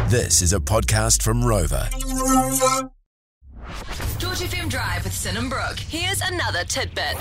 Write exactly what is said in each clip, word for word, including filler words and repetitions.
This is a podcast from Rover. George F M Drive with Sin and Brooke. Here's another tidbit.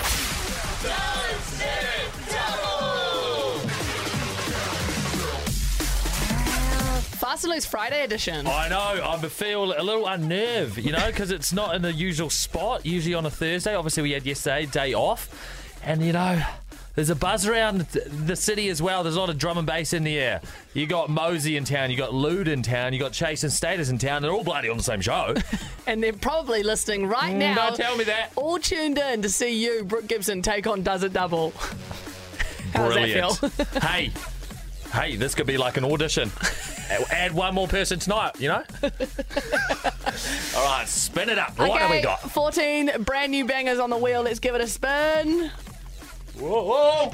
Fast and Loose Friday edition. I know, I feel a little unnerved, you know, because it's not in the usual spot, usually on a Thursday. Obviously, we had yesterday, day off. And, you know, there's a buzz around the city as well. There's a lot of drum and bass in the air. You got Mosey in town, you got Lude in town, you got Chase and Status in town. They're all bloody on the same show. And they're probably listening right Mm, now. don't tell me that. All tuned in to see you, Brooke Gibson, take on Does It Double. How Brilliant. does that feel? hey, hey, this could be like an audition. Add one more person tonight, you know? All right, spin it up. What okay, have we got? fourteen brand new bangers on the wheel. Let's give it a spin. Whoa, whoa.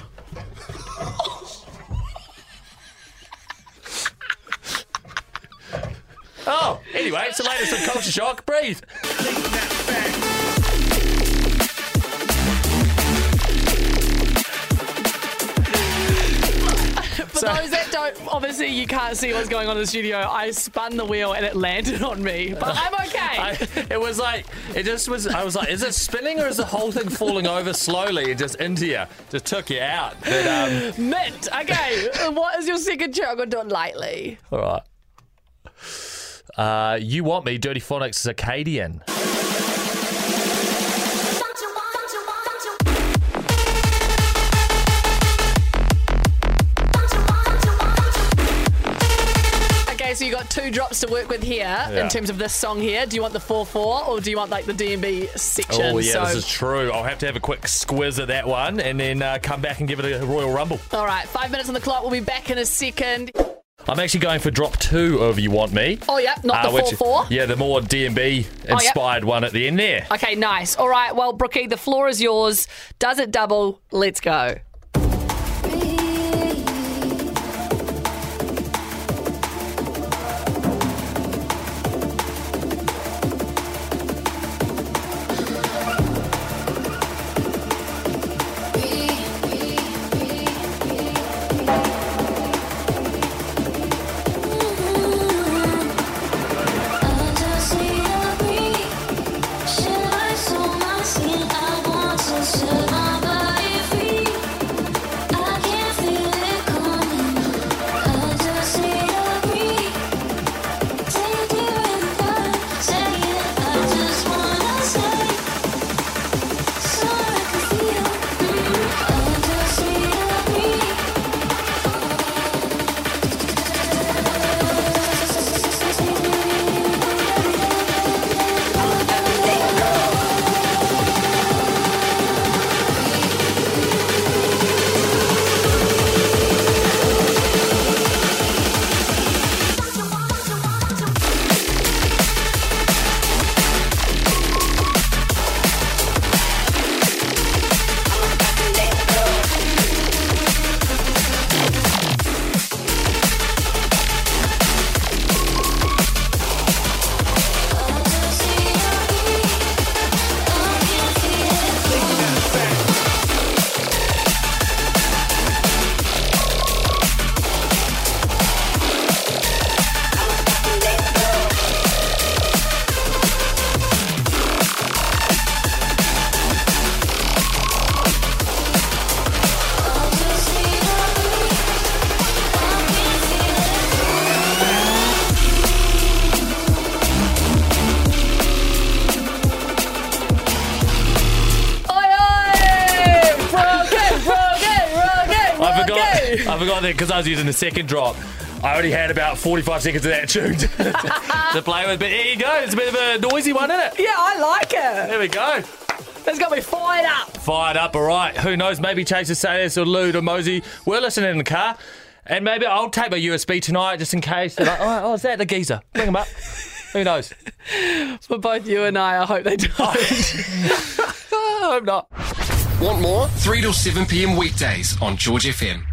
Oh, anyway, it's the latest on Culture Shock. Breathe. For So- those that don't, obviously you can't see what's going on in the studio. I spun the wheel and it landed on me, but I'm okay. I, it was like, it just was, I was like, is it spinning or is the whole thing falling over slowly and just into you? Just took you out. But, um, Mint. Okay, what is your second track? I'm going to do it lightly. all right. Uh, You Want Me, Dirty Phonics, Circadian. Okay, so you got two drops to work with here Yeah. in terms of this song here. Do you want the four four or do you want like the D and B section? Oh, yeah, so, this is true. I'll have to have a quick squiz at that one and then uh, come back and give it a Royal Rumble. all right, five minutes on the clock. We'll be back in a second. I'm actually going for drop two of You Want Me. Oh, yeah, not Uh, the which- four four. Yeah, the more D and B inspired one at the end there. Okay, nice. All right, well, Brookie, the floor is yours. Does it double? Let's go. I forgot that because I was using the second drop. I already had about forty-five seconds of that tune to, to play with. But here you go. It's a bit of a noisy one, isn't it? Yeah, I like it. There we go. That's got me fired up. Fired up, all right. Who knows? Maybe Chase or Sayers or Lude or Mosey. We're listening in the car. And maybe I'll take my U S B tonight just in case. They're like, oh, oh, is that the geezer? Bring him up. Who knows? For both you and I, I hope they don't. I hope not. Want more? three till seven p.m. weekdays on George F M.